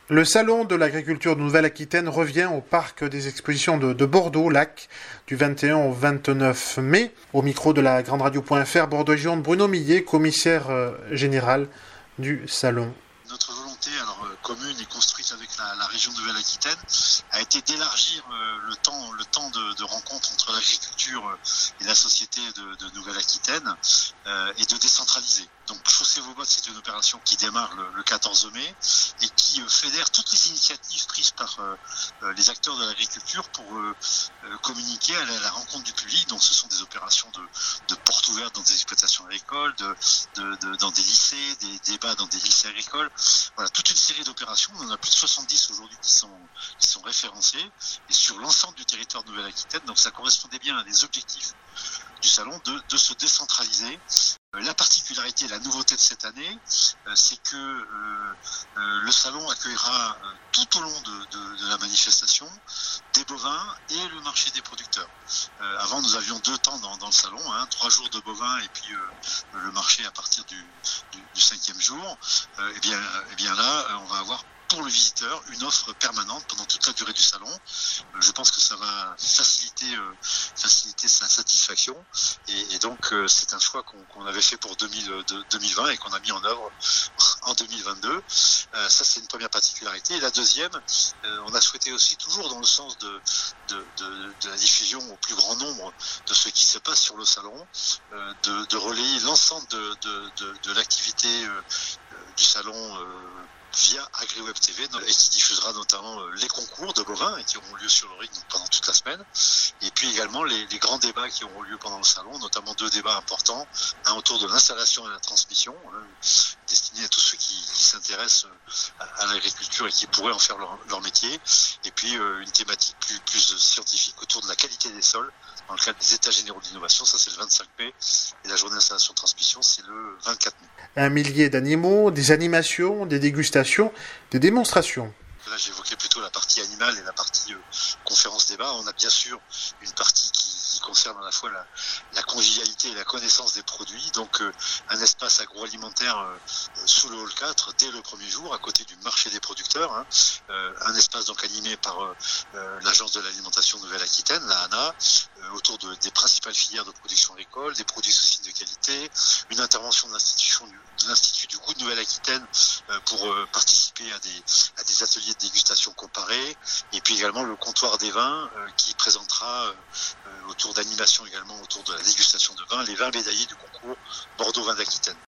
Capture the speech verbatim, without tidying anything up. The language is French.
Le salon de l'agriculture de Nouvelle-Aquitaine revient au parc des expositions de, de Bordeaux-Lac du vingt et un au vingt-neuf mai. Au micro de la grande radio.fr Bordeaux-Gironde, Bruno Millet, commissaire euh, général du salon. Notre volonté, alors euh, commune et construite avec la, la région de Nouvelle-Aquitaine, a été d'élargir euh, le temps, le temps de, de rencontre entre l'agriculture et la société de, de Nouvelle-Aquitaine euh, et de décentraliser. Donc Chausser vos bottes, c'est une opération qui démarre le, le quatorze mai et qui euh, fédère toutes les initiatives prises par euh, les acteurs de l'agriculture pour euh, euh, communiquer à la, à la rencontre du public. Donc ce sont des opérations de, de portes ouvertes dans des exploitations agricoles, de, de, de, dans des lycées, des débats dans des lycées agricoles. Voilà, toute une série d'opérations. On en a plus de soixante-dix aujourd'hui qui sont, qui sont référencées et sur l'ensemble du territoire de Nouvelle-Aquitaine. Donc ça correspondait bien à des objectifs du salon de, de se décentraliser. La particularité, la nouveauté de cette année, c'est que euh, euh, le salon accueillera euh, tout au long de, de, de la manifestation des bovins et le marché des producteurs. Euh, avant, nous avions deux temps dans, dans le salon, hein, trois jours de bovins et puis euh, le marché à partir du, du, du cinquième jour. Euh, et bien, et bien là, on va avoir pour le visiteur une offre permanente pendant toute la durée du salon. Euh, je pense que ça va faciliter, euh, faciliter sa satisfaction et, et donc euh, c'est un choix qu'on, qu'on avait fait pour deux mille vingt et qu'on a mis en œuvre en deux mille vingt-deux. Euh, ça c'est une première particularité. Et la deuxième, euh, on a souhaité aussi, toujours dans le sens de, de, de, de la diffusion au plus grand nombre de ce qui se passe sur le salon, euh, de, de relayer l'ensemble de, de, de, de l'activité euh, du salon euh, via AgriWeb T V et qui diffusera notamment les concours de bovins qui auront lieu sur le ring pendant toute la semaine et puis également les, les grands débats qui auront lieu pendant le salon, notamment deux débats importants, un autour de l'installation et la transmission, hein, destiné à tous ceux qui, qui s'intéressent à, à l'agriculture et qui pourraient en faire leur, leur métier, et puis euh, une thématique plus, plus scientifique autour de la qualité des sols dans le cadre des états généraux d'innovation. Ça c'est le vingt-cinq mai et la journée d'installation transmission c'est le vingt-quatre mai. Un millier d'animaux, des animations, des dégustations, des démonstrations. Là, j'évoquais plutôt la partie animale et la partie euh, conférence-débat. On a bien sûr une partie qui, qui concerne à la fois la, la convivialité et la connaissance des produits. Donc, euh, un espace agroalimentaire euh, sous le hall quatre dès le premier jour, à côté du marché des producteurs. Hein. Euh, un espace donc animé par euh, euh, l'Agence de l'alimentation Nouvelle-Aquitaine, la ANA, euh, autour de, des principales filières de production agricole, des produits sous signe de qualité, une intervention de l'Institut, de l'Institut du goût de Nouvelle-Aquitaine euh, pour euh, participer à des, à des ateliers de dégustation comparée, et puis également le comptoir des vins euh, qui présentera euh, autour d'animation également autour de la dégustation de vins les vins médaillés du concours Bordeaux Vin d'Aquitaine.